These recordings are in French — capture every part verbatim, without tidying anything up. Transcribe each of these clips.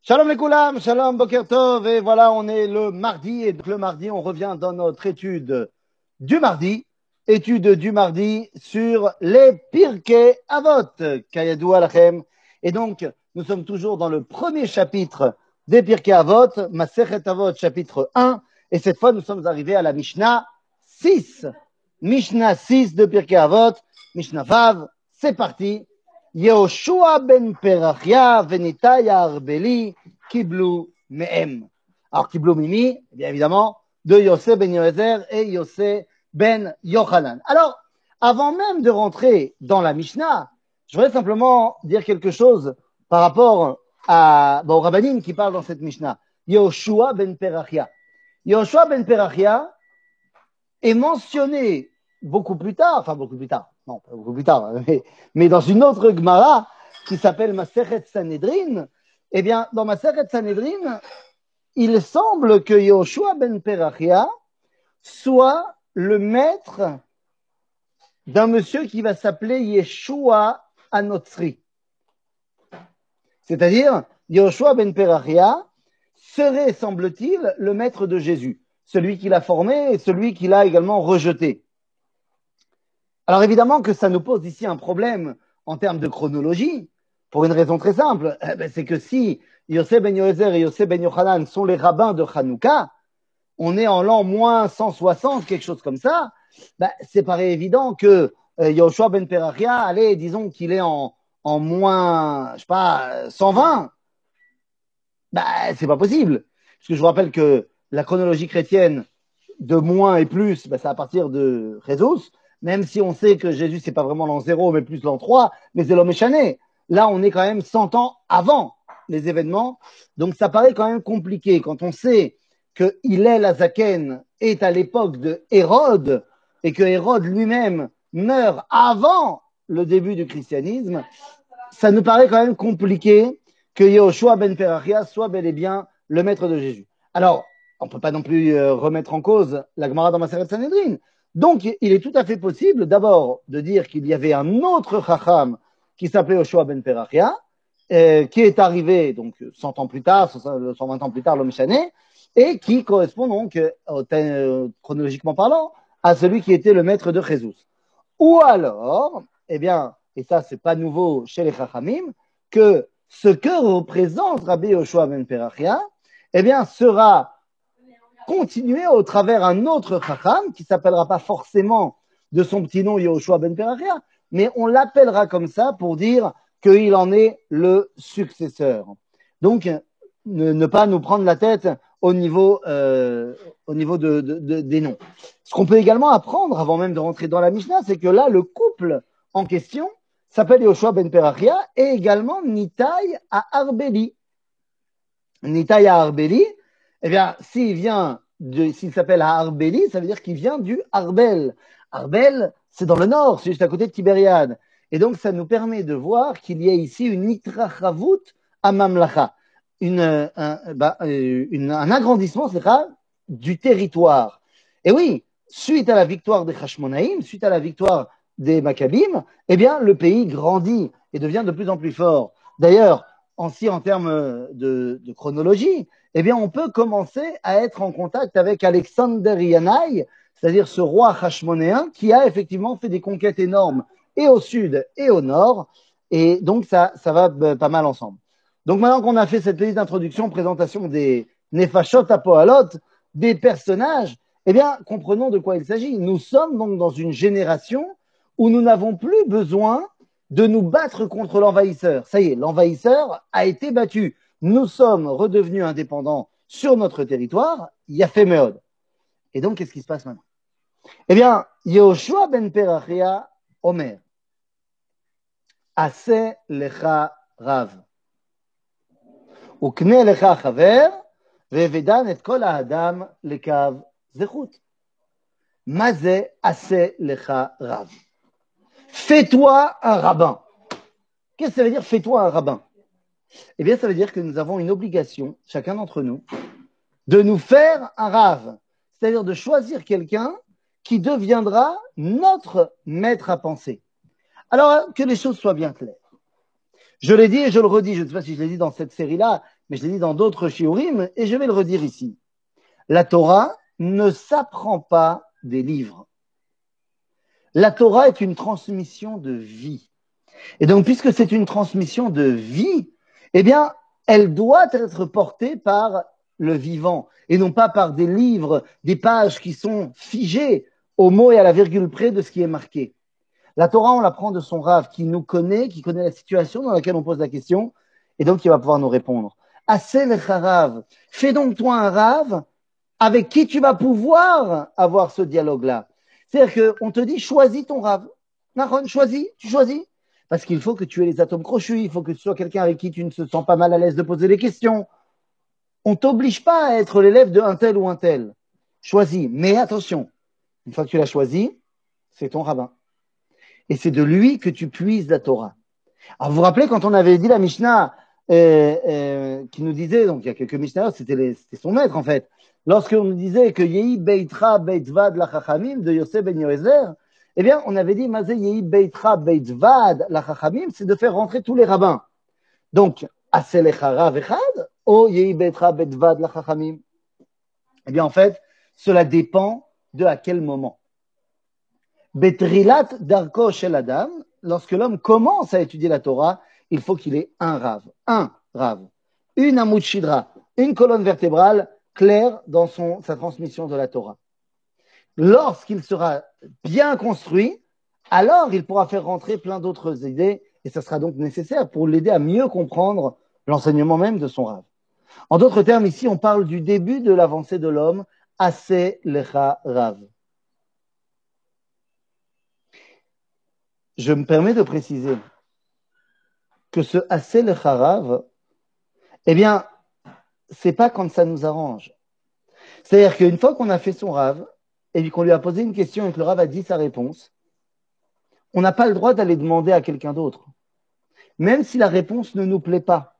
Shalom les koulam, shalom boker tov, et voilà, on est le mardi, et donc le mardi, on revient dans notre étude du mardi, étude du mardi sur les Pirkei Avot, Kayadou Alachem. Et donc, nous sommes toujours dans le premier chapitre des Pirkei Avot, Masechet Avot, chapitre un, et cette fois, nous sommes arrivés à la Mishnah six. Mishnah six de Pirkei Avot, Mishnah Vav, c'est parti. Yehoshua ben Perachia venitay Arbeli Kiblu Mehem. Alors, Kiblu Mimi, bien évidemment, de Yosef ben Yoézer et Yosef ben Yochanan. Alors, avant même de rentrer dans la Mishnah, je voudrais simplement dire quelque chose par rapport à, bon, au Rabbanim qui parle dans cette Mishnah. Yehoshua ben Perachia. Yehoshua ben Perachia est mentionné beaucoup plus tard, enfin beaucoup plus tard, non, pas beaucoup plus tard, mais, mais dans une autre Gemara qui s'appelle Masechet Sanhedrin. Eh bien, dans Masechet Sanhedrin, il semble que Yehoshua ben Perachia soit le maître d'un monsieur qui va s'appeler Yeshua Anotzri. C'est-à-dire, Yehoshua ben Perachia serait, semble-t-il, le maître de Jésus, celui qui l'a formé et celui qui l'a également rejeté. Alors évidemment que ça nous pose ici un problème en termes de chronologie, pour une raison très simple, eh ben, c'est que si Yosef ben Yoézer et Yosef ben Yochanan sont les rabbins de Hanouka, on est en l'an moins cent soixante, quelque chose comme ça, ben, c'est pareil évident que euh, Yehoshua ben Perachia, allez, disons qu'il est en, en moins, je sais pas, cent vingt, ben, c'est pas possible. Parce que je vous rappelle que la chronologie chrétienne de moins et plus, ben, c'est à partir de Jésus, même si on sait que Jésus, c'est pas vraiment l'an zéro, mais plus l'an trois, mais c'est l'homme échané. Là, on est quand même cent ans avant les événements. Donc, ça paraît quand même compliqué. Quand on sait que Hillel Azaken est à l'époque de Hérode et que Hérode lui-même meurt avant le début du christianisme, ça nous paraît quand même compliqué que Yehoshua ben Perachia soit bel et bien le maître de Jésus. Alors, on ne peut pas non plus euh, remettre en cause la Gemara dans Masechet Sanhedrin. Donc, il est tout à fait possible, d'abord, de dire qu'il y avait un autre Chacham qui s'appelait Yehoshua ben Perachia, euh, qui est arrivé donc cent ans plus tard, cent vingt ans plus tard, l'homme chané, et qui correspond donc, euh, chronologiquement parlant, à celui qui était le maître de Jésus. Ou alors, eh bien, et ça c'est pas nouveau chez les Chachamim, que ce que représente Rabbi Yehoshua ben Perachia, eh bien, sera continuer au travers un autre Chacham qui s'appellera pas forcément de son petit nom Yehoshua ben Perachia, mais on l'appellera comme ça pour dire qu'il en est le successeur. Donc, ne, ne pas nous prendre la tête au niveau, euh, au niveau de, de, de, des noms. Ce qu'on peut également apprendre avant même de rentrer dans la Mishnah, c'est que là, le couple en question s'appelle Yehoshua ben Perachia et également Nitaï à Arbeli. Nitaï à Arbeli, eh bien, s'il vient de, s'il s'appelle Arbeli, ça veut dire qu'il vient du Arbel. Arbel, c'est dans le nord, c'est juste à côté de Tibériade. Et donc, ça nous permet de voir qu'il y a ici une itrachavut à Mamlacha, une, un, bah, une, un agrandissement, c'est ça, du territoire. Et oui, suite à la victoire des Hashmonaïm, suite à la victoire des Maccabim, eh bien, le pays grandit et devient de plus en plus fort. D'ailleurs, aussi en termes de, de chronologie, eh bien, on peut commencer à être en contact avec Alexander Yanai, c'est-à-dire ce roi hashmonéen qui a effectivement fait des conquêtes énormes et au sud et au nord, et donc ça, ça va pas mal ensemble. Donc maintenant qu'on a fait cette petite introduction, présentation des Nefashot Apohalot, des personnages, eh bien, comprenons de quoi il s'agit. Nous sommes donc dans une génération où nous n'avons plus besoin de nous battre contre l'envahisseur. Ça y est, l'envahisseur a été battu. Nous sommes redevenus indépendants sur notre territoire, Yafé Meod. Et donc, qu'est-ce qui se passe maintenant? Eh bien, Yehoshua ben Perachia Omer, Aseh lecha rav, ukne lecha chaver, ve'vedan et kol ha'adam lekav zechut. Mazeh Aseh lecha rav. Fais-toi un rabbin. Qu'est-ce que ça veut dire, fais-toi un rabbin? Eh bien, ça veut dire que nous avons une obligation, chacun d'entre nous, de nous faire un rave, c'est-à-dire de choisir quelqu'un qui deviendra notre maître à penser. Alors, que les choses soient bien claires. Je l'ai dit et je le redis, je ne sais pas si je l'ai dit dans cette série-là, mais je l'ai dit dans d'autres shiurim, et je vais le redire ici. La Torah ne s'apprend pas des livres. La Torah est une transmission de vie. Et donc, puisque c'est une transmission de vie, eh bien, elle doit être portée par le vivant, et non pas par des livres, des pages qui sont figées au mot et à la virgule près de ce qui est marqué. La Torah, on l'apprend de son Rav, qui nous connaît, qui connaît la situation dans laquelle on pose la question, et donc il va pouvoir nous répondre. Assez le Rav, fais donc toi un Rav avec qui tu vas pouvoir avoir ce dialogue-là. C'est-à-dire qu'on te dit, choisis ton Rav. Nahon, choisis, tu choisis. Parce qu'il faut que tu aies les atomes crochus, il faut que tu sois quelqu'un avec qui tu ne te sens pas mal à l'aise de poser des questions. On ne t'oblige pas à être l'élève de un tel ou un tel. Choisis. Mais attention, une fois que tu l'as choisi, c'est ton rabbin. Et c'est de lui que tu puises la Torah. Alors vous vous rappelez quand on avait dit la Mishnah euh, euh, qui nous disait, donc il y a quelques Mishnahs, c'était, c'était son maître en fait, lorsqu'on nous disait que Yehi Beitra Beitvad la Chachamim de Yosef ben Yoézer, eh bien on avait dit Mazé Yehi Beitra Beitvad la Chachamim, c'est de faire rentrer tous les rabbins. Donc, Aselecha Rav Echad ou Yehi Beitra Beitvad la Chachamim. Eh bien en fait, cela dépend de à quel moment. Betrilat Darko Shel Adam, lorsque l'homme commence à étudier la Torah, il faut qu'il ait un Rav, un Rav, une Amud Shidra, une colonne vertébrale claire dans son, sa transmission de la Torah. Lorsqu'il sera bien construit, alors il pourra faire rentrer plein d'autres idées et ça sera donc nécessaire pour l'aider à mieux comprendre l'enseignement même de son Rav. En d'autres termes, ici, on parle du début de l'avancée de l'homme, Aseh Lecha Rav. Je me permets de préciser que ce Aseh Lecha Rav, eh bien, c'est pas quand ça nous arrange. C'est-à-dire qu'une fois qu'on a fait son Rav, et qu'on lui a posé une question et que le Rav a dit sa réponse, on n'a pas le droit d'aller demander à quelqu'un d'autre, même si la réponse ne nous plaît pas.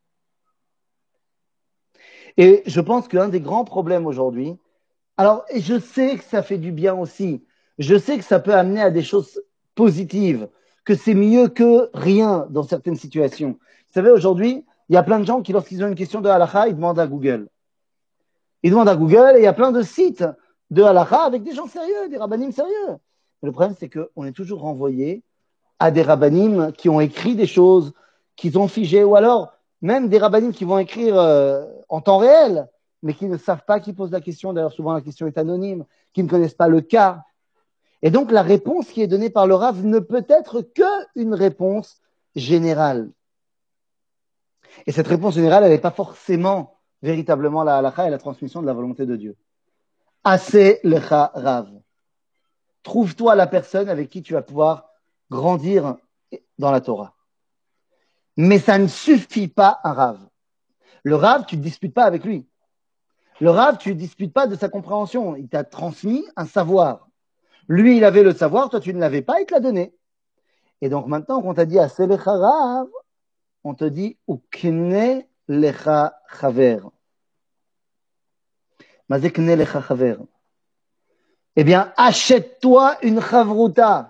Et je pense qu'un des grands problèmes aujourd'hui, alors et je sais que ça fait du bien aussi, je sais que ça peut amener à des choses positives, que c'est mieux que rien dans certaines situations. Vous savez, aujourd'hui, il y a plein de gens qui, lorsqu'ils ont une question de halakha, ils demandent à Google. Ils demandent à Google et il y a plein de sites de halakha avec des gens sérieux, des rabbinim sérieux. Mais le problème, c'est qu'on est toujours renvoyé à des rabbinim qui ont écrit des choses, qu'ils ont figées, ou alors même des rabbinim qui vont écrire euh, en temps réel, mais qui ne savent pas qui pose la question. D'ailleurs, souvent, la question est anonyme, qui ne connaissent pas le cas. Et donc, la réponse qui est donnée par le Rav ne peut être qu'une réponse générale. Et cette réponse générale, elle n'est pas forcément véritablement la halakha et la transmission de la volonté de Dieu. Aseh lecha Rav. Trouve-toi la personne avec qui tu vas pouvoir grandir dans la Torah. Mais ça ne suffit pas un Rav. Le Rav, tu ne disputes pas avec lui. Le Rav, tu ne disputes pas de sa compréhension. Il t'a transmis un savoir. Lui, il avait le savoir, toi, tu ne l'avais pas, il te l'a donné. Et donc maintenant qu'on t'a dit Aseh lecha Rav, on te dit Ukne lecha chaver. Mazé kne lecha chaver. Eh bien, achète-toi une chavruta.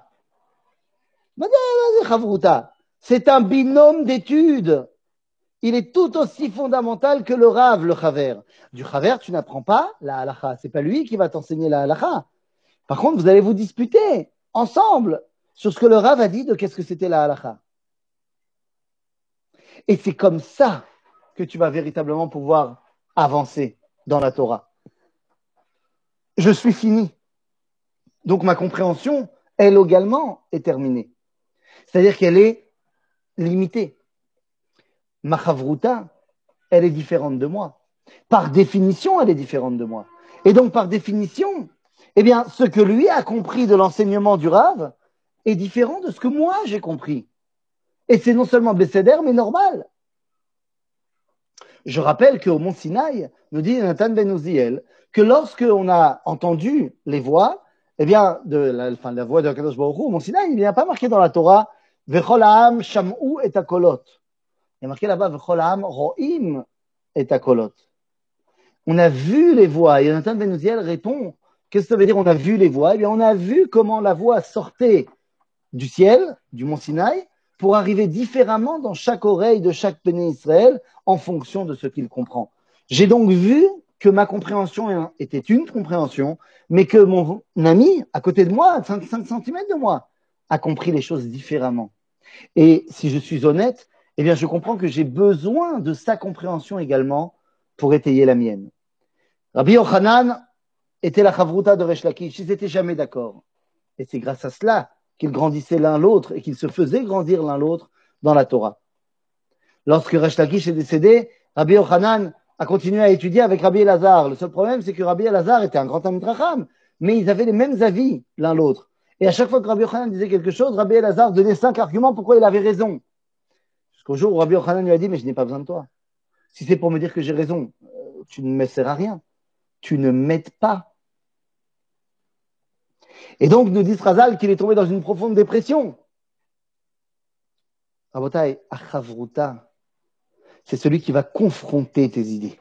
C'est un binôme d'études. Il est tout aussi fondamental que le Rav, le chaver. Du chaver, tu n'apprends pas la halakha. C'est pas lui qui va t'enseigner la halakha. Par contre, vous allez vous disputer ensemble sur ce que le Rav a dit de qu'est-ce que c'était la halakha. Et c'est comme ça que tu vas véritablement pouvoir avancer dans la Torah. Je suis fini. Donc ma compréhension, elle également, est terminée. C'est-à-dire qu'elle est limitée. Ma chavruta, elle est différente de moi. Par définition, elle est différente de moi. Et donc, par définition, eh bien, ce que lui a compris de l'enseignement du Rav est différent de ce que moi j'ai compris. Et c'est non seulement bécédère, mais normal. Je rappelle qu'au Mont Sinaï, nous dit Nathan Ben Uziel, que lorsque on a entendu les voix, eh bien, de la, enfin, la voix de Kadosh Baruch Hu, au Mont Sinaï, il n'y a pas marqué dans la Torah, Vechol ha'am sham'u et akolot. Il y a marqué là-bas, Vechol ha'am ro'im et akolot. On a vu les voix. Et Nathan Ben Uziel répond, qu'est-ce que ça veut dire on a vu les voix? Eh bien, on a vu comment la voix sortait du ciel, du Mont Sinaï, pour arriver différemment dans chaque oreille de chaque Béné Israël en fonction de ce qu'il comprend. J'ai donc vu que ma compréhension était une compréhension, mais que mon ami, à côté de moi, à cinq centimètres de moi, a compris les choses différemment. Et si je suis honnête, eh bien, je comprends que j'ai besoin de sa compréhension également pour étayer la mienne. Rabbi Yochanan était la chavruta de Resh Lakish. Ils n'étaient jamais d'accord. Et c'est grâce à cela qu'ils grandissaient l'un l'autre et qu'ils se faisaient grandir l'un l'autre dans la Torah. Lorsque Resh Lakish est décédé, Rabbi Yochanan a continué à étudier avec Rabbi Elazar. Le seul problème, c'est que Rabbi Elazar était un grand Talmid Chacham, mais ils avaient les mêmes avis l'un l'autre. Et à chaque fois que Rabbi Yochanan disait quelque chose, Rabbi Elazar donnait cinq arguments pourquoi il avait raison. Jusqu'au jour où Rabbi Yochanan lui a dit, mais je n'ai pas besoin de toi. Si c'est pour me dire que j'ai raison, tu ne me sers à rien. Tu ne m'aides pas. Et donc, nous dit Razal qu'il est tombé dans une profonde dépression. Rabotai, achavruta, c'est celui qui va confronter tes idées.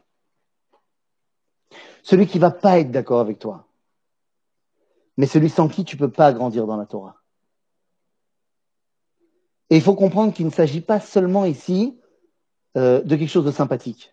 Celui qui ne va pas être d'accord avec toi. Mais celui sans qui tu ne peux pas grandir dans la Torah. Et il faut comprendre qu'il ne s'agit pas seulement ici euh, de quelque chose de sympathique.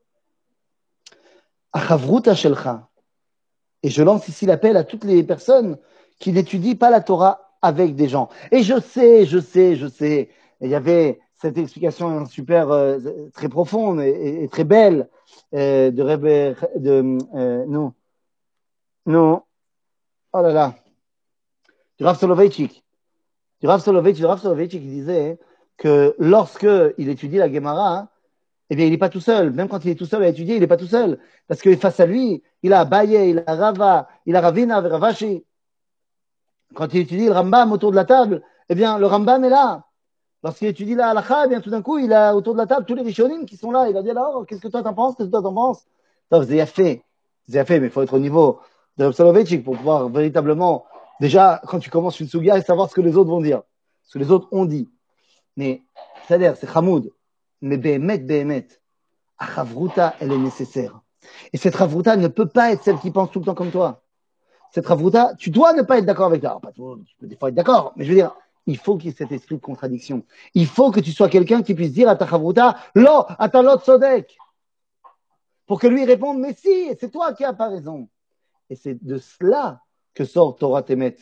Achavruta shelcha. Et je lance ici l'appel à toutes les personnes qui n'étudient pas la Torah avec des gens. Et je sais, je sais, je sais, il y avait cette explication super, euh, très profonde et, et, et très belle euh, de Rebbe, de, euh, nous, nous, oh là là, du Rav Soloveitchik, du Rav Soloveitchik, du Rav Soloveitchik qui disait que lorsque il étudie la Gemara, hein, eh bien, il n'est pas tout seul. Même quand il est tout seul à étudier, il n'est pas tout seul. Parce que face à lui, il a Abaye, il a Rava, il a Ravina, Ravashi. Quand il étudie le Rambam autour de la table, eh bien, le Rambam est là. Lorsqu'il étudie la halakha, eh bien, tout d'un coup, il a autour de la table tous les Rishonim qui sont là. Il a dit alors, qu'est-ce que toi t'en penses? Qu'est-ce que toi t'en penses? C'est fait. C'est fait, mais il faut être au niveau de Rav Soloveitchik pour pouvoir véritablement, déjà, quand tu commences une souga, et savoir ce que les autres vont dire. Ce que les autres ont dit. Mais, c'est-à-dire, c'est Hamoud. Mais Behemet, Behemet. La chavruta, elle est nécessaire. Et cette chavruta ne peut pas être celle qui pense tout le temps comme toi. Cette chavruta, tu dois ne pas être d'accord avec toi. Alors, pas tout, tu peux des fois être d'accord, mais je veux dire, il faut qu'il y ait cet esprit de contradiction. Il faut que tu sois quelqu'un qui puisse dire à ta chavruta, lo, à ta lot sodek. Pour que lui réponde, mais si, c'est toi qui as pas raison. Et c'est de cela que sort Torah Temet.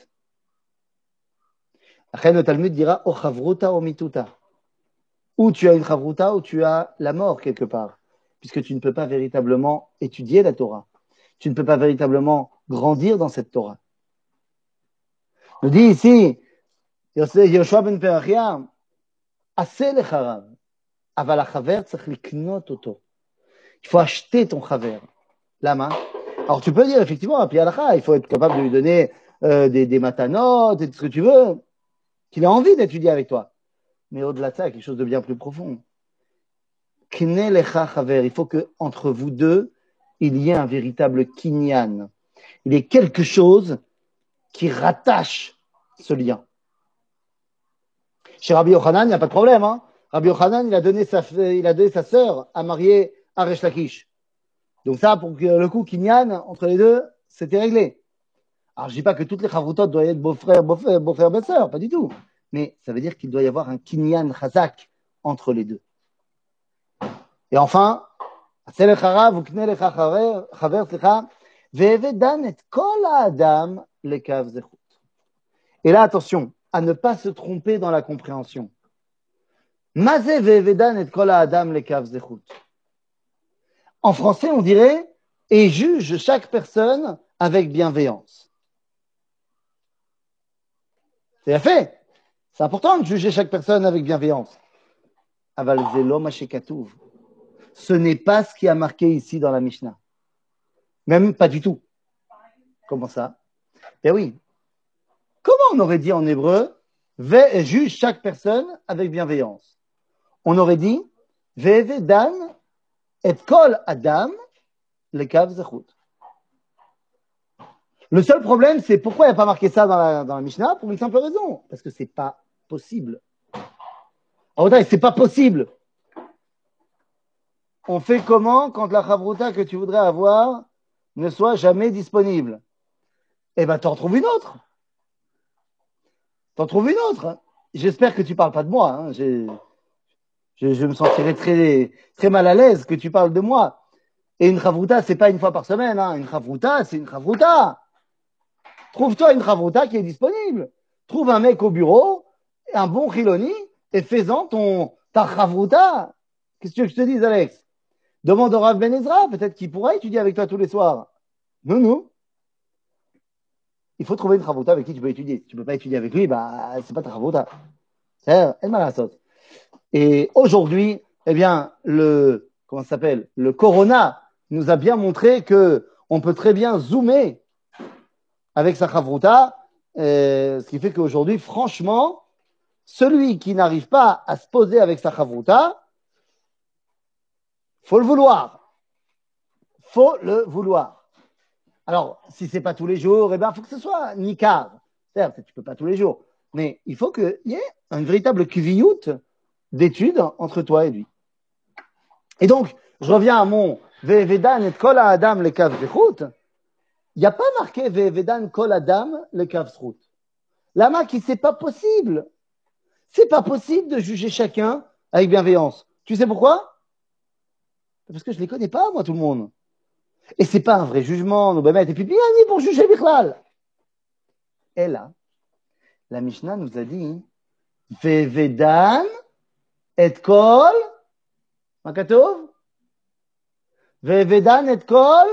Après, le Talmud dira, o chavruta o mituta. Ou tu as une chavruta, ou tu as la mort quelque part. Puisque tu ne peux pas véritablement étudier la Torah. Tu ne peux pas véritablement grandir dans cette Torah. Il dit ici, Yoshua ben Perachia, assez le charav, aval hachaver tzach liknot oto. Il faut acheter ton chaver. Lama. Alors tu peux dire effectivement, à Pialacha, il faut être capable de lui donner euh, des, des matanotes et tout ce que tu veux, qu'il a envie d'étudier avec toi. Mais au-delà de ça, il y a quelque chose de bien plus profond. Kne lecha chaver. Il faut que entre vous deux, il y ait un véritable kinyan. Il y ait quelque chose qui rattache ce lien. Chez Rabbi Yochanan, il n'y a pas de problème. Hein. Rabbi Yochanan, il a donné sa, il a donné sa sœur à marier à Resh Lakish. Donc ça, pour que le coup kinyan entre les deux, c'était réglé. Alors je dis pas que toutes les chavrutot doivent être beau-frère, beau-frère, beau-frère, belle-sœur, pas du tout. Mais ça veut dire qu'il doit y avoir un kinyan chazak entre les deux. Et enfin, et là, attention, à ne pas se tromper dans la compréhension. En français, on dirait et juge chaque personne avec bienveillance. C'est fait. C'est important de juger chaque personne avec bienveillance. Aval zelo ma shekatuv. Ce n'est pas ce qui a marqué ici dans la Mishnah. Même pas du tout. Comment ça? Eh oui. Comment on aurait dit en hébreu, ve juge chaque personne avec bienveillance? On aurait dit, ve dan et kol adam lekav zechut. Le seul problème, c'est pourquoi il n'y a pas marqué ça dans la, dans la Mishnah? Pour une simple raison. Parce que c'est pas possible. En vrai, c'est pas possible. On fait comment quand la chavruta que tu voudrais avoir ne soit jamais disponible? Eh ben, t'en trouves une autre. T'en trouves une autre. j'espère que tu parles pas de moi. Hein. Je, je, je me sentirais très, très mal à l'aise que tu parles de moi. Et une chavruta, c'est pas une fois par semaine. Hein. Une chavruta, c'est une chavruta. Trouve-toi une chavruta qui est disponible. Trouve un mec au bureau, un bon chiloni, et fais-en ton, ta chavruta. Qu'est-ce que tu veux que je te dise, Alex? Demande au Rav Ben Ezra, peut-être qu'il pourra étudier avec toi tous les soirs. Non, non. Il faut trouver une chavruta avec qui tu peux étudier. Si tu peux pas étudier avec lui, bah, c'est pas ta chavruta. C'est elle m'a la sauce. Et aujourd'hui, eh bien, le, comment ça s'appelle? Le Corona nous a bien montré que on peut très bien zoomer avec sa chavruta, euh, ce qui fait qu'aujourd'hui, franchement, celui qui n'arrive pas à se poser avec sa chavruta, faut le vouloir. Faut le vouloir. Alors, si c'est pas tous les jours, eh ben, faut que ce soit nikar. Certes, tu peux pas tous les jours, mais il faut qu'il y ait une véritable kviyut d'études entre toi et lui. Et donc, je reviens à mon Ve'evedan et kol adam le kav zechut. Il n'y a pas marqué Ve'evedan kol adam le kav zechut. Lama qui c'est pas possible. C'est pas possible de juger chacun avec bienveillance. Tu sais pourquoi? Parce que je les connais pas, moi, tout le monde. Et c'est pas un vrai jugement, nous bemet. Et puis, bien dit pour juger Bichlal. Et là, la Mishnah nous a dit Ve'evedan et kol Makatov Ve'evedan et kol.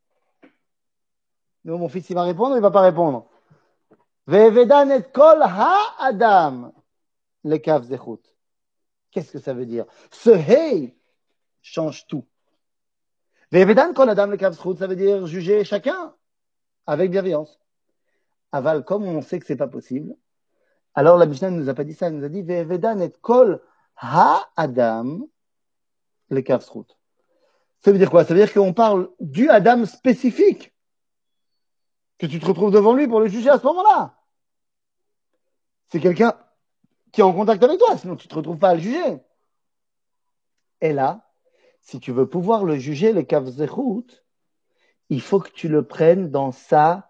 Non, mon fils, il va répondre, il va pas répondre. Ve'evedan et kol ha-adam le kav zechut. Qu'est-ce que ça veut dire? Ce hey change tout. Ve'evedan kol adam le kav zechut, ça veut dire juger chacun avec bienveillance. Aval, comme on sait que c'est pas possible, alors la Mishnah ne nous a pas dit ça, elle nous a dit Ve'evedan et kol ha-adam le kav zechut. Ça veut dire quoi? Ça veut dire qu'on parle du Adam spécifique, que tu te retrouves devant lui pour le juger à ce moment-là. C'est quelqu'un qui est en contact avec toi, sinon tu ne te retrouves pas à le juger. Et là, si tu veux pouvoir le juger, le kav zechut, il faut que tu le prennes dans sa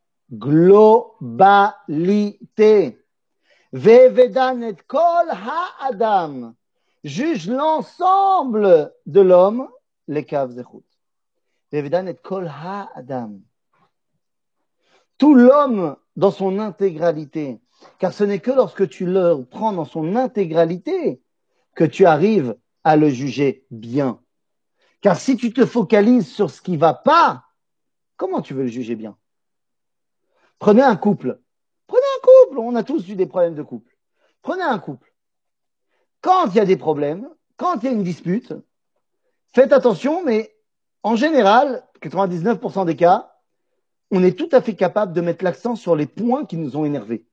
globalité. Ve'evedan et kol ha-adam. Juge l'ensemble de l'homme, le kav zechut. Ve'evedan et kol ha-adam. Tout l'homme dans son intégralité. Car ce n'est que lorsque tu le prends dans son intégralité que tu arrives à le juger bien. Car si tu te focalises sur ce qui ne va pas, comment tu veux le juger bien? Prenez un couple. Prenez un couple. On a tous eu des problèmes de couple. Prenez un couple. Quand il y a des problèmes, quand il y a une dispute, faites attention, mais en général, quatre-vingt-dix-neuf pour cent des cas, on est tout à fait capable de mettre l'accent sur les points qui nous ont énervés.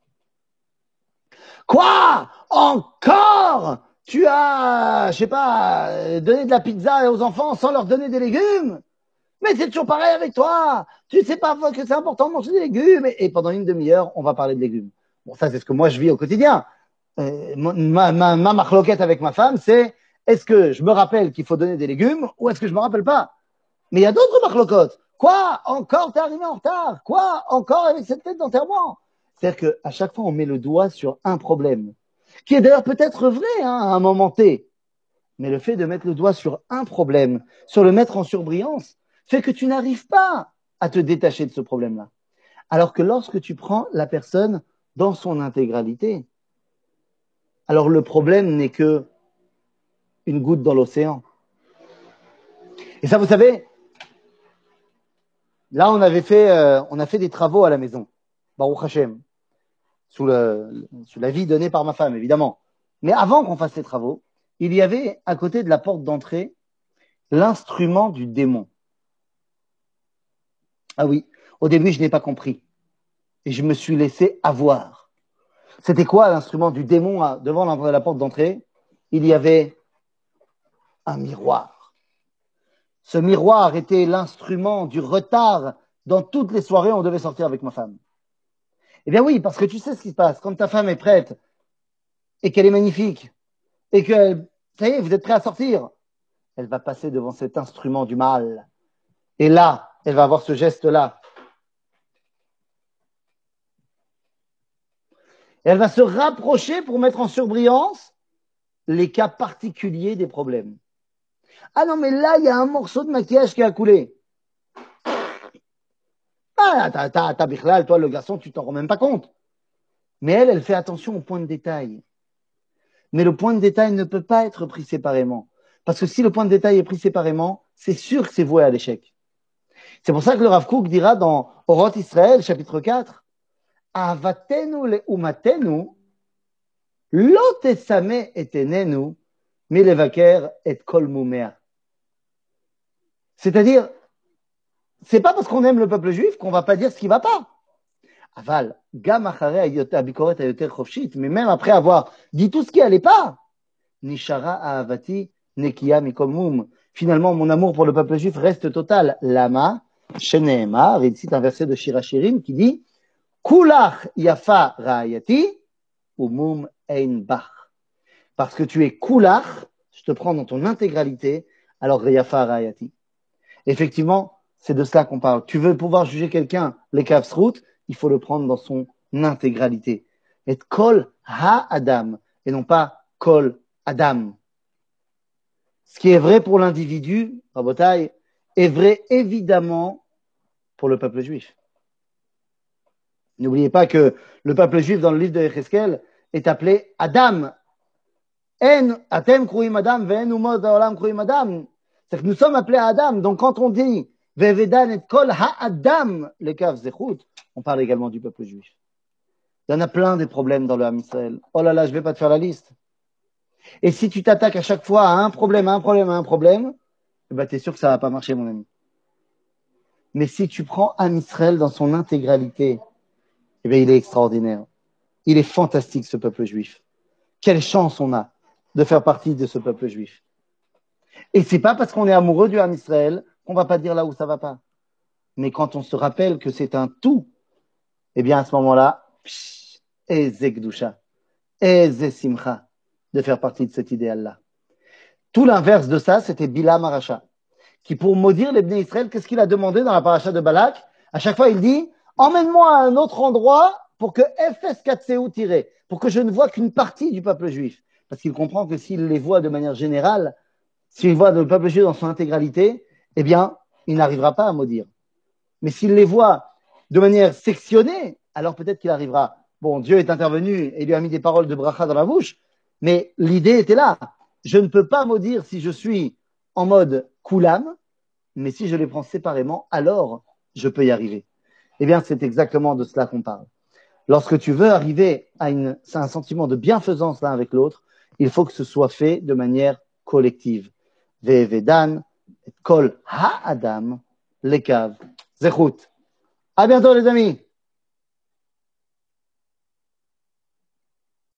Quoi? Encore? Tu as, je sais pas, donné de la pizza aux enfants sans leur donner des légumes? Mais c'est toujours pareil avec toi. Tu sais pas que c'est important de manger des légumes. Et, et pendant une demi-heure, on va parler de légumes. Bon, ça, c'est ce que moi, je vis au quotidien. Euh, ma, ma, ma marloquette avec ma femme, c'est est-ce que je me rappelle qu'il faut donner des légumes ou est-ce que je me rappelle pas? Mais il y a d'autres marloquettes. Quoi? Encore t'es arrivé en retard? Quoi? Encore avec cette tête d'enterrement? C'est-à-dire qu'à chaque fois, on met le doigt sur un problème, qui est d'ailleurs peut-être vrai hein, à un moment T. Mais le fait de mettre le doigt sur un problème, sur le mettre en surbrillance, fait que tu n'arrives pas à te détacher de ce problème-là. Alors que lorsque tu prends la personne dans son intégralité, alors le problème n'est que une goutte dans l'océan. Et ça, vous savez, là, on avait fait, euh, on a fait des travaux à la maison, Baruch Hashem, sous, le, sous l'avis donné par ma femme, évidemment. Mais avant qu'on fasse ces travaux, il y avait à côté de la porte d'entrée l'instrument du démon. Ah oui, au début, je n'ai pas compris. Et je me suis laissé avoir. C'était quoi l'instrument du démon devant la porte d'entrée? Il y avait un miroir. Ce miroir était l'instrument du retard. Dans toutes les soirées, on devait sortir avec ma femme. Eh bien oui, parce que tu sais ce qui se passe. Quand ta femme est prête et qu'elle est magnifique et que, ça y est, vous êtes prêt à sortir, elle va passer devant cet instrument du mal. Et là, elle va avoir ce geste-là. Et elle va se rapprocher pour mettre en surbrillance les cas particuliers des problèmes. Ah non, mais là, il y a un morceau de maquillage qui a coulé. Ah, t'as, t'as, t'as bichlal, toi, le garçon, tu t'en rends même pas compte. Mais elle, elle fait attention au point de détail. Mais le point de détail ne peut pas être pris séparément. Parce que si le point de détail est pris séparément, c'est sûr que c'est voué à l'échec. C'est pour ça que le Rav Kook dira dans Oroth Israël, chapitre quatre, Avatenu le umatenu, lo tesame et enenu, milevaker et kol mumea. C'est-à-dire, c'est pas parce qu'on aime le peuple juif qu'on va pas dire ce qui va pas. Aval, gam achare abikoret ayoter chofshit, mais même après avoir dit tout ce qui allait pas, nishara ahavati nekiya mikol mum. Finalement, mon amour pour le peuple juif reste total. Lama, sheneemar, il cite un verset de Shir Hashirim qui dit, kulach yafa ra'ayati, umum ein bach. Parce que tu es kulach, je te prends dans ton intégralité, alors yafa ra'ayati. Effectivement, c'est de cela qu'on parle. Tu veux pouvoir juger quelqu'un, les kavsrout, il faut le prendre dans son intégralité. Et kol ha-adam, et non pas kol adam. Ce qui est vrai pour l'individu, Rabotai, est vrai évidemment pour le peuple juif. N'oubliez pas que le peuple juif dans le livre de Yecheskel est appelé Adam. En atem kruim Adam, ve'en umot ha'olam kruim Adam. C'est que nous sommes appelés Adam. Donc quand on dit ve'vedan et kol ha'adam lekav zechut, on parle également du peuple juif. Il y en a plein des problèmes dans le Ham Israël. Oh là là, je vais pas te faire la liste. Et si tu t'attaques à chaque fois à un problème, à un problème, à un problème, eh ben, t'es sûr que ça va pas marcher, mon ami. Mais si tu prends Ham Israël dans son intégralité, eh bien, il est extraordinaire. Il est fantastique, ce peuple juif. Quelle chance on a de faire partie de ce peuple juif. Et c'est pas parce qu'on est amoureux du Ham Israël qu'on va pas dire là où ça va pas. Mais quand on se rappelle que c'est un tout, eh bien, à ce moment-là, eze gdusha, eze simcha, de faire partie de cet idéal-là. Tout l'inverse de ça, c'était Bilam Aracha, qui pour maudire les Bnei Israël, qu'est-ce qu'il a demandé dans la paracha de Balak? À chaque fois, il dit, emmène-moi à un autre endroit pour que F S quatre C U tiré, pour que je ne vois qu'une partie du peuple juif. Parce qu'il comprend que s'il les voit de manière générale, s'il voit le peuple juif dans son intégralité, eh bien, il n'arrivera pas à maudire. Mais s'il les voit de manière sectionnée, alors peut-être qu'il arrivera. Bon, Dieu est intervenu et lui a mis des paroles de bracha dans la bouche, mais l'idée était là. Je ne peux pas maudire si je suis en mode koulam, mais si je les prends séparément, alors je peux y arriver. Eh bien, c'est exactement de cela qu'on parle. Lorsque tu veux arriver à, une, à un sentiment de bienfaisance l'un avec l'autre, il faut que ce soit fait de manière collective. Ve'evedan, et kol ha'adam, lekav, zechut. À bientôt les amis.